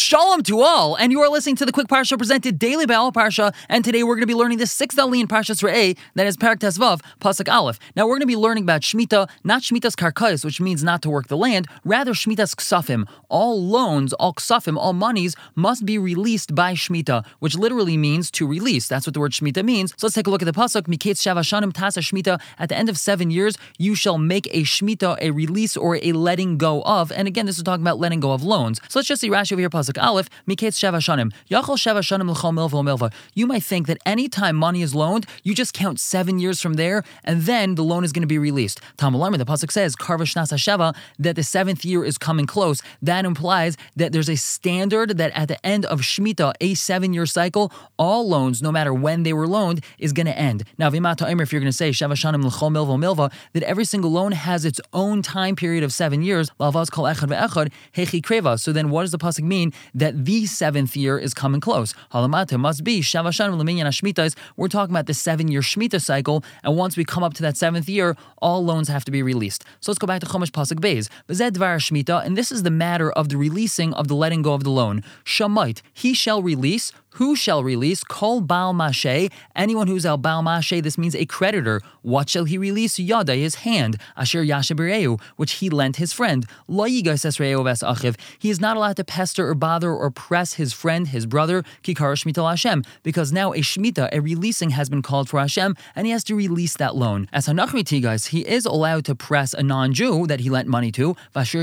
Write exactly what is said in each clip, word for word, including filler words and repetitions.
Shalom to all, and you are listening to the Quick Parsha presented daily by Al Parsha, and today we're going to be learning the sixth Aliyah in Parshas Re'eh, that is Parak Tesvav, Pasuk Aleph. Now we're going to be learning about Shemitah, not Shemitah's Karkais, which means not to work the land, rather Shemitah's Ksafim. All loans, all Ksafim, all monies must be released by Shemitah, which literally means to release. That's what the word Shemitah means. So let's take a look at the Pasuk, Miketz Shav Hashanim Tasa Shemitah, at the end of seven years, you shall make a Shemitah, a release or a letting go of, and again, this is talking about letting go of loans. So let's just see Rashi over here, Pasuk Aleph, Miketz Shav Hashanim. Yachol Shav Hashanim l'chol milva milva. You might think that any time money is loaned, you just count seven years from there, and then the loan is going to be released. Talmud Lamar, the Pasuk says, Karva Shnas HaSheva, that the seventh year is coming close. That implies that there's a standard that at the end of Shemitah, a seven-year cycle, all loans, no matter when they were loaned, is going to end. Now, Vimata Omer, if you're going to say Shav Hashanim l'chol milva milva, that every single loan has its own time period of seven years, Lavaz kol echad ve'echad hechi kreva. So then what does the Pasuk mean that the seventh year is coming close? Halamata must be Shav Hashanim l'minyan hashmitas. We're talking about the seven-year Shemitah cycle, and once we come up to that seventh year, all loans have to be released. So let's go back to Chumash Pasuk Beis. V'zeh dvar Shemitah, and this is the matter of the releasing of the letting go of the loan. Shamait, he shall release. Who shall release? Kol Baal Mashe, anyone who's al Baal Mashe, this means a creditor. What shall he release? Yada, his hand, Asher Yashabireu, which he lent his friend. Lo yigas esreu ves achiv. He is not allowed to pester or bother or press his friend, his brother, Kikar Shemitah Hashem, because now a Shemitah, a releasing has been called for Hashem, and he has to release that loan. As Hanachmiti, guys, he is allowed to press a non-Jew that he lent money to. However,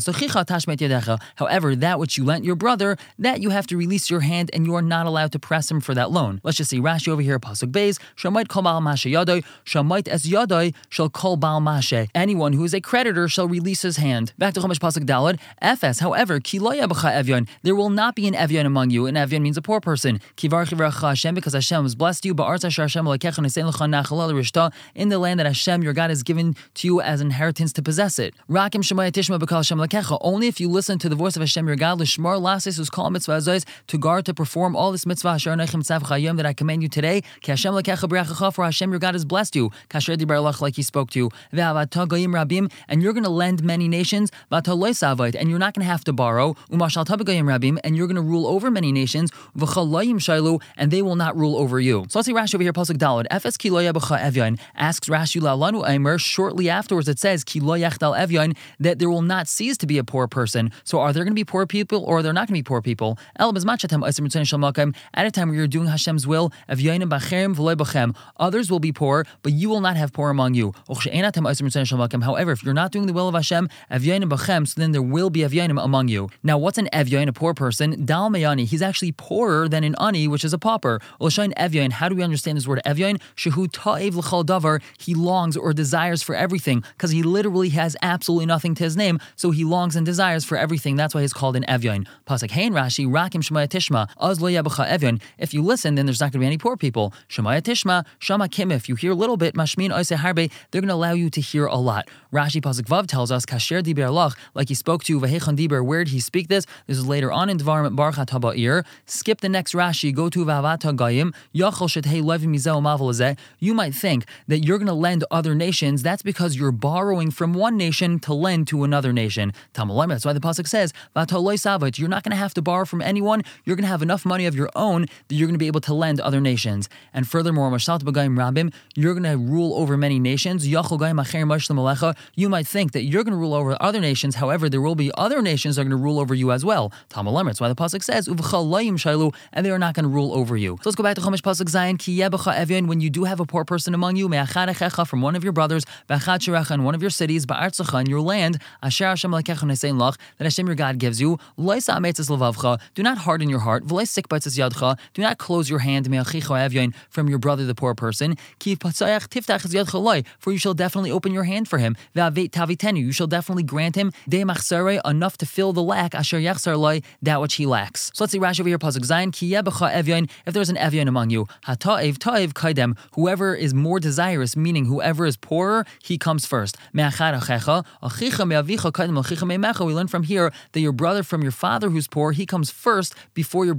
that which you lent your brother, that you have to release your hand, and you are not Not allowed to press him for that loan. Let's just see Rashi over here, Pasuk Beis. Shamait kol Baal Mashe yadai, Shamait es yadai shall kol Baal Mashe. Anyone who is a creditor shall release his hand. Back to Chumash Pasuk Dalad. Fs. However, ki lo yabecha evyon. There will not be an evyon among you. An evyon means a poor person. Kivar chivracha Hashem, because Hashem has blessed you. Ba'arz asher Hashem lekecha nesein lecha nachala l'rishta, in the land that Hashem your God has given to you as inheritance to possess it. Rakim shemaya tishma b'kal Hashem lekecha. Only if you listen to the voice of Hashem your God, l'shmar lasis who's called mitzvah azos, to guard, to perform all this mitzvah that I command you today. For Hashem your God has blessed you, like He spoke to you. And you're going to lend many nations, and you're not going to have to borrow. And you're going to rule over many nations, and they will not rule over you. So let's see Rashi over here, Pasuk Dalad. Asks Rashi La'alanu Aimer. Shortly afterwards, it says that there will not cease to be a poor person. So are there going to be poor people, or are there not going to be poor people? At a time where you're doing Hashem's will, others will be poor, but you will not have poor among you. However, if you're not doing the will of Hashem, so then there will be evyonim among you. Now, what's an evyon, a poor person? Dal meyani, he's actually poorer than an ani, which is a pauper. How do we understand this word evyon? Shehu ta'ev l'chol davar, he longs or desires for everything, because he literally has absolutely nothing to his name, so he longs and desires for everything. That's why he's called an evyon. Pasuk Hein Rashi, Rakim Shemaya Tishma, Az lo yabecha evyon. If you listen, then there's not going to be any poor people. Shemaya Tishma, Shama Kim. If you hear a little bit, Mashmin Oise Harbe, they're going to allow you to hear a lot. Rashi Pasuk Vav tells us, Kasher Diber Lach, like he spoke to Vehechan Diber. Where did he speak this? This is later on in Dvarim Baruch HaTaba'ir. Skip the next Rashi, go to Vavat HaGayim, Yachol Shetei Levim Mizeh Mavel Azeh. You might think that you're going to lend other nations. That's because you're borrowing from one nation to lend to another nation. Tamalim, that's why the Pasuk says, Vatoloi Savit, you're not going to have to borrow from anyone. You're going to have enough money of your own that you're going to be able to lend to other nations. And furthermore, Mashalt B'Gayim Rabim, you're going to rule over many nations. You might think that you're going to rule over other nations. However, there will be other nations that are going to rule over you as well. Talmud Lemmer, that's why the Pasuk says, and they are not going to rule over you. So let's go back to Chumash Pasuk Zayin. When you do have a poor person among you, from one of your brothers, and one of your cities, in your land, that Hashem your God gives you, do not harden your heart. Do not close your hand from your brother, the poor person. For you shall definitely open your hand for him. You shall definitely grant him enough to fill the lack, that which he lacks. So let's see Rashi over here, Pasuk Zayin. If there's an evyon among you, whoever is more desirous, meaning whoever is poorer, he comes first. We learn from here that your brother from your father who's poor, he comes first before your brother from your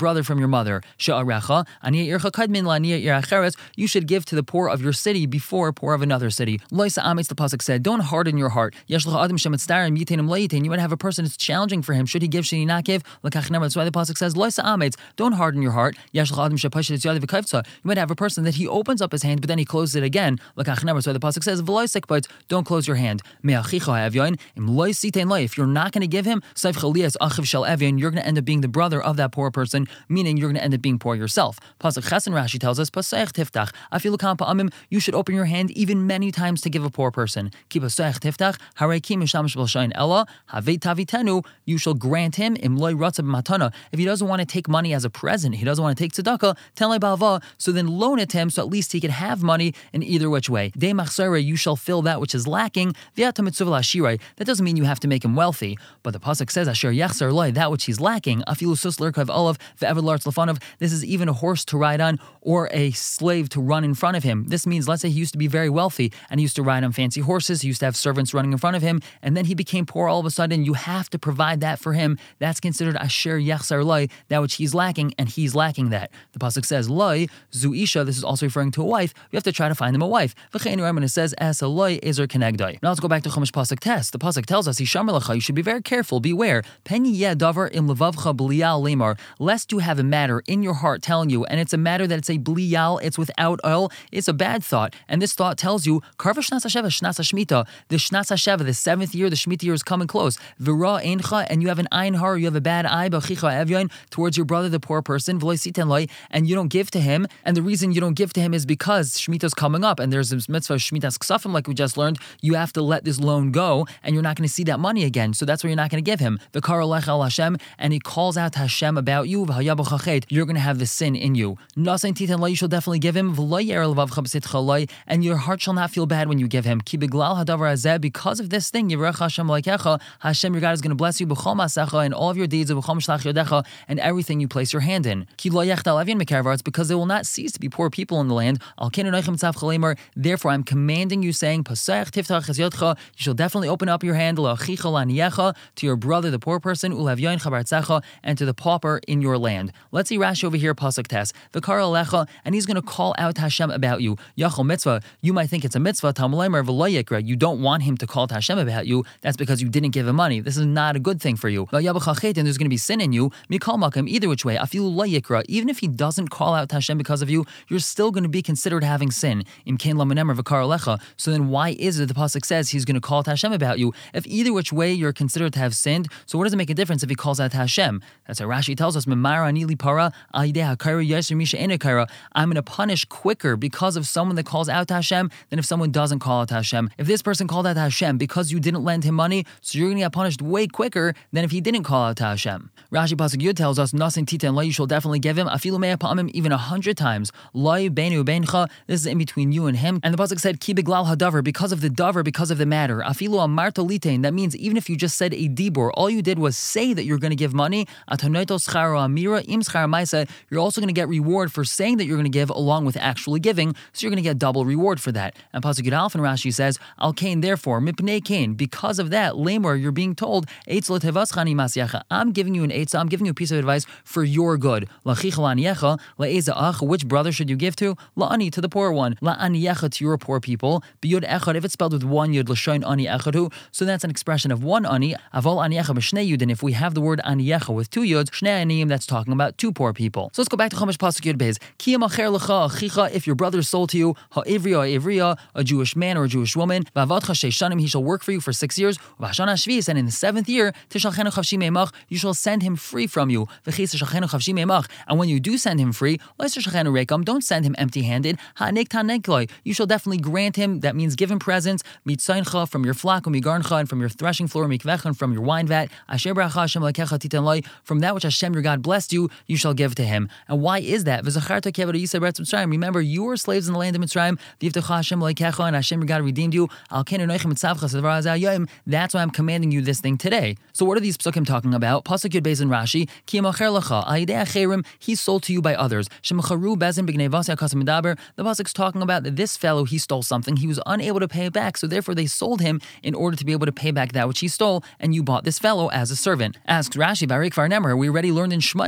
mother. She'arecha, aniyah ircha kadmin la'aniyah ir acheres, you should give to the poor of your city before poor of another city. Loisa amitz, the pasuk said, don't harden your heart. Yesh l'cha adam shemitzarim yitenim loyitin. You might have a person that's challenging for him. Should he give? Should he not give? L'kach nemar. That's why the pasuk says, Loisa amitz, don't harden your heart. Yesh l'cha adam shepashet etz yadav v'kayvtza. You might have a person that he opens up his hand, but then he closes it again. L'kach nemar. That's why the pasuk says, v'loisek, but don't close your hand. Me'achicha ha'evyon im loisitein lo. If you're not going to give him, seif chalias achiv shel evyon, you're going to end up being the brother of that poor person, meaning you're going to end up being poor yourself. Pasuk Ches Rashi tells us, Pasach tiftach afilu kam pa'amim, you should open your hand even many times to give a poor person. Ki pasach tiftach harei ki mishamish b'shayin ella havei tavitenu, you shall grant him im loy ratzah b'matana. If he doesn't want to take money as a present, he doesn't want to take tzedakah, tell balva, so then loan it to him, so at least he can have money in either which way. De machsare, you shall fill that which is lacking. V'ata mitzvah l'ashirei, that doesn't mean you have to make him wealthy, but the pasuk says asher yachsar loy, that which he's lacking. Afilu sus l'erkav olav ve'ever lartz lefanov, this is even a horse to ride on or a slave to run in front of him. This means, let's say he used to be very wealthy and he used to ride on fancy horses, he used to have servants running in front of him, and then he became poor all of a sudden. You have to provide that for him. That's considered asher yachsar loy, that which he's lacking, and he's lacking that. The pasuk says loy zu isha, this is also referring to a wife. You have to try to find him a wife. V'chein it says as a loy ezer kenegdai. Now let's go back to Chumash pasuk test. The pasuk tells us yishamar lecha, you should be very careful, beware. Pen yeh davar im levavcha bliyal lemar, lest you have a matter in your heart telling you, and it's a matter that it's a bliyal, it's without oil, it's a bad thought, and this thought tells you karva shnas hasheva shnas hashmita, the shnas hasheva, the seventh year, the Shemitah year is coming close. V'ra eincha, and you have an ein har, you have a bad eye b'chicha evyon towards your brother, the poor person, v'loy siten loy, and you don't give to him, and the reason you don't give to him is because Shemitah is coming up, and there's this mitzvah Shemitah's ksafim, like we just learned. You have to let this loan go, and you're not going to see that money again, so that's why you're not going to give him. V'kar alech al Hashem, and he calls out to Hashem about you, v'hayab chachet, you're going to have the sin in you. Nasein titan loy, you shall definitely give him, v'loy yer levavcha b'sitcha loy, and your heart shall not feel bad when you give him. Ki beglal hadavar hazeh, because of this thing, Yirech Hashem loikecha, Hashem your God is going to bless you b'chol masecha, and all of your deeds, b'chol mishlach yodecha, and everything you place your hand in. Ki lo yechtal avyin mekaravar, it's because there will not cease to be poor people in the land. Al kenu noichem tzav chalemer, therefore I'm commanding you, saying, Pasach tiftach es yodcha, you shall definitely open up your hand, la'achicha la'aniyecha, to your brother, the poor person, u'lavyoin chabartzecha, and to the pauper in your land. Let's see Rashi over here, pasuk tes, v'kar alecha, and he's going to call out to Hashem about you. Yachol mitzvah, you might think it's a mitzvah, tamleimer v'lo yikra, you don't want him to call to Hashem about you, that's because you didn't give him money. This is not a good thing for you. And there's going to be sin in you. Mikal makam, either which way, afilu lo yikra, even if he doesn't call out to Hashem because of you, you're still going to be considered having sin. Imkein lamanemer v'kar alecha. So then why is it the pasuk says he's going to call to Hashem about you? If either which way you're considered to have sinned, so what does it make a difference if he calls out to Hashem? That's how Rashi tells us, Memara anili para alideh hakayra yasir misha enekayra. I'm going to punish quicker because of someone that calls out to Hashem than if someone doesn't call out to Hashem. If this person called out to Hashem because you didn't lend him money, so you're going to get punished way quicker than if he didn't call out to Hashem. Rashi pasuk Yud tells us, Nasin titan lo, you shall definitely give him, afilu mea pa'amim, even a hundred times. Lo beinu beincha, this is in between you and him. And the pasuk said, Ki beglal hadavar, because of the davar, because of the matter. Afilu amarto litein, that means even if you just said a dibur, all you did was say that you're going to give money, atanoito scharo amira im schar maisa, you're also going to get reward for saying that you're going to give along with actually giving, so you're going to get double reward for that. And pasuk Yud Aleph and Rashi says, Al kain, therefore, mipnei kain, because of that, lamor, you're being told, eitz lo tevaschani masyacha, I'm giving you an eitz, I'm giving you a piece of advice for your good. Lachicha la'aniyecha, la'eza ach, which brother should you give to? La'ani, to the poor one. La'aniyecha, to your poor people. B'yud echad, if it's spelled with one yud, l'shoin ani echadu, so that's an expression of one ani. Avol aniyecha b'shnei yudin, if we have the word aniyecha with two yuds, shnei aniyim, that's talking about two poor people. So let's go bacher to Chumash pasuk Yud Beis. Ki yamacher lecha achicha, if your brother is sold to you, ha'ivriya ha'ivriya, a Jewish man or a Jewish woman, v'avadcha sheishanim, he shall work for you for six years, v'hashana shvis, and in the seventh year, tishalchenu chavshi meimach, you shall send him free from you. V'chis tishalchenu chavshi meimach, and when you do send him free, l'istishalchenu rekam, don't send him empty-handed. Ha'nek tanekloi, you shall definitely grant him, that means give him presents, mitzaincha, from your flock, umigarncha, and from your threshing floor, mikvechan, from your wine vat, asher bracha Hashem lekecha titan loi, from that which Hashem your God blessed you, you shall give to him. And why is that? V'zacharta kevod yisrael b'eretz Mitzrayim, remember you were slaves in the land of Mitzrayim, v'yivtecha Hashem lekecha, and Hashem your God redeemed you, al kenu noichem mitzavcha sedvar hazeh hayom, that's why I'm commanding you this thing today. So what are these psukim talking about? Pasuk Yud Beis and Rashi, ki yamacher lecha, ayidei acherim, he's sold to you by others. Shemacharu bezin b'gnei vasya kasam medaber, the pasuk's talking about that this fellow, he stole something, he was unable to pay it back, so therefore they sold him in order to be able to pay back that which he stole, and you bought this fellow as a servant. Asks Rashi, Varik Varnemer, we already learned in Shmais, ki sikna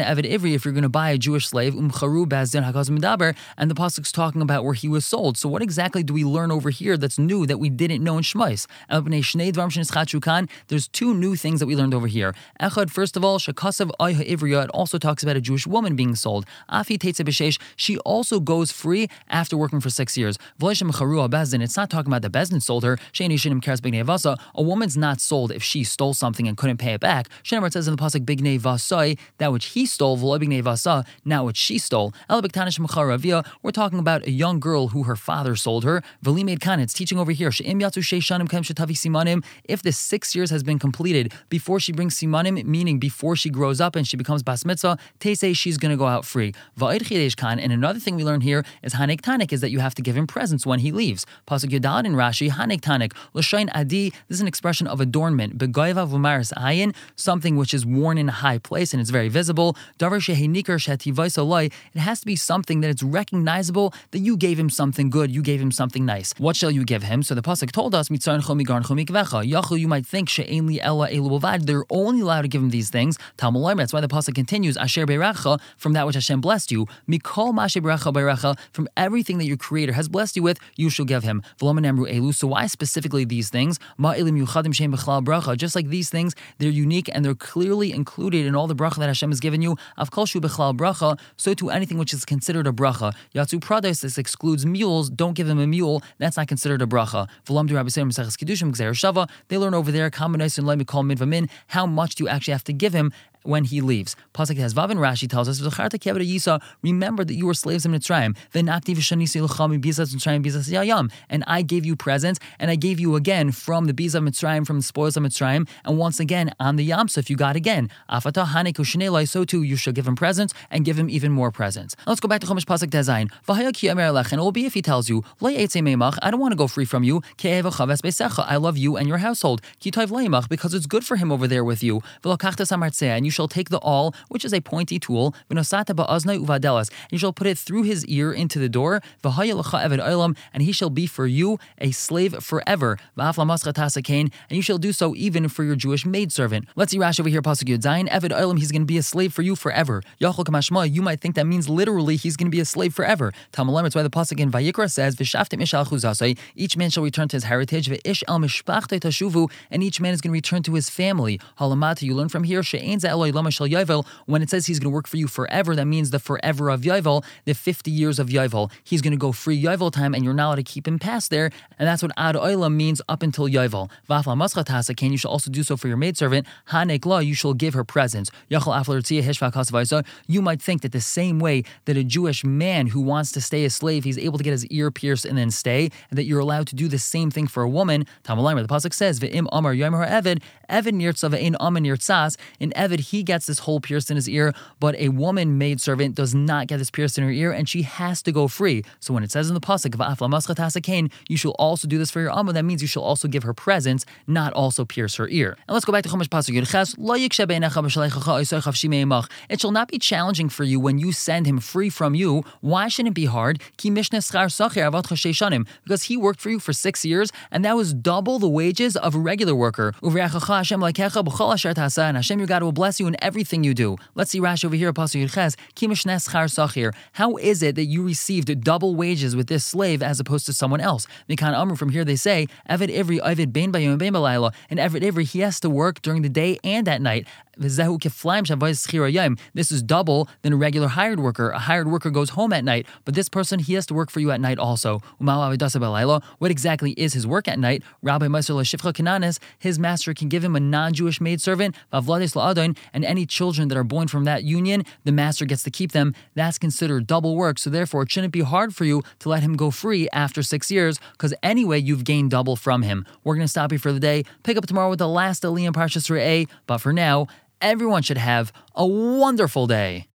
Eved Ivri, if you're going to buy a Jewish slave, umcharu bezdin hakaz medaber, and the pasuk's talking about where he was sold. So what exactly do we learn over here that's new that we didn't know in Shmos? There's two new things that we learned over here. Echad, first of all, shekasav ay ha'ivriya, it also talks about a Jewish woman being sold. Afi teitze b'sheish, she also goes free after working for six years. V'leishem charu bezdin, it's not talking about the bezdin sold her. Sheini shinim keres b'gnei vasa, a woman's not sold if she stole something and couldn't pay it back. Shenamar says in the pasuk bignei vasai, that which he stole, v'lo bignei vasa, not which she stole. El b'ktanish mcharavia, we're talking about a young girl who her father sold her. V'li made kan, it's teaching over here. She'im yatzu sheishanim kem shetavi simanim, if the six years has been completed before she brings simanim, meaning before she grows up and she becomes bas mitzvah, teisei, she's going to go out free. Va'id chidesh kan, and another thing we learn here is hanek tanik, is that you have to give him presents when he leaves. Pasuk Yudal in Rashi, hanek tanik, l'shayin adi, this is an expression of adornment. Begoiva v'maris ayin, something which is worn in a high place and it's very visible. Davar shehenikar shetivais alai, it has to be something that it's recognizable that you gave him something good, you gave him something nice. What shall you give him? So the pasuk told us, Yachlu, you might think she'ein li ella elu bavad, they're only allowed to give him these things. Talmud Leimer, that's why the pasuk continues, Asher beiracha, from that which Hashem blessed you. Mikol mashe beiracha beiracha, from everything that your Creator has blessed you with, you shall give him. V'lo menamru elu, so why specifically these things? Ma elim yuchadim she'em b'chlal bracha, just like these things, they're unique and they're clearly included in all the bracha that Hashem has given you. Av kol shu b'chlal bracha, so to anything which is considered a bracha. Yatzu prados, this excludes mules, don't give him a mule, that's not considered a bracha. V'lam du rabbi seim m'seches kedushim gzeir shava, they learn over there, kamenais and lemi kol midvamin, how much do you actually have to give him when he leaves. Pasuk has Vav and Rashi tells us, remember that you were slaves in Mitzrayim. And I gave you presents, and I gave you again from the bees of Mitzrayim, from the spoils of Mitzrayim, and once again on the Yam Suf you got again. So too you shall give him presents and give him even more presents. Now let's go back to Chumash Pasuk Tezayin. And it will be if he tells you, I don't want to go free from you. I love you and your household. Because it's good for him over there with you. And you shall take the awl, which is a pointy tool, and you shall put it through his ear into the door, and he shall be for you a slave forever. And you shall do so even for your Jewish maidservant. Let's see Rashi over here, Pasuk Yud Zayin. Eved Olam, he's going to be a slave for you forever. Yachol Kamashma, you might think that means literally he's going to be a slave forever. Talmud Leimer, it's why the Pasuk in Vayikra says, V'shaftim ish al chuzasai, each man shall return to his heritage, V'ish al mishpachtei tashuvu, and each man is going to return to his family. Halamata, you learn from here, She'ein za Eloi lama shel Yovel, when it says he's going to work for you forever, that means the forever of Yovel, the fifty years of Yovel. He's going to go free Yovel time, and you're not allowed to keep him past there, and that's what Ad Olam means, up until Yovel. V'afla maschat hasaken, you shall also do so for your maidservant. Hanek la, you shall give her presents. Yachal afler tzia hishva kasavaisa, you might think that the same way that a Jewish man who wants to stay a slave, he's able to get his ear pierced and then stay, and that you're allowed to do the same thing for a woman. Talmud Leimer, the pasuk says, Ve'im amar yomer Eved, Eved nirtza ve'in amar nirtzas. In Eved, he gets this hole pierced in his ear, but a woman maidservant does not get this pierced in her ear, and she has to go free. So when it says in the pasuk, Va'afla maschat hasaken, you shall also do this for your amma, that means you shall also give her presents, not also pierce her ear. And let's go back to Chumash Pasuk Yud Ches. It shall not be challenging for you when you send him free from you. Why shouldn't it be hard? Because he worked for you for six years, and that was double the wages of a regular worker. And Hashem your God will bless you in everything you do. Let's see Rashi over here at Pasuk Yud Ches. How is it that you received double wages with this slave as opposed to someone else? From here they say, Eved Ivri, Eved Bein Bayom Bein Balayla, and Eved Ivri, he has to work during the day and at night. This is double than a regular hired worker. A hired worker goes home at night, but this person, he has to work for you at night also. What exactly is his work at night? Rabbi Meiser Shifcha Kananis, his master can give him a non-Jewish maidservant, and any children that are born from that union, the master gets to keep them. That's considered double work, so therefore it shouldn't be hard for you to let him go free after six years, because anyway, you've gained double from him. We're going to stop here for the day, pick up tomorrow with the last Aliyah in Parshas Re'eh, but for now, everyone should have a wonderful day.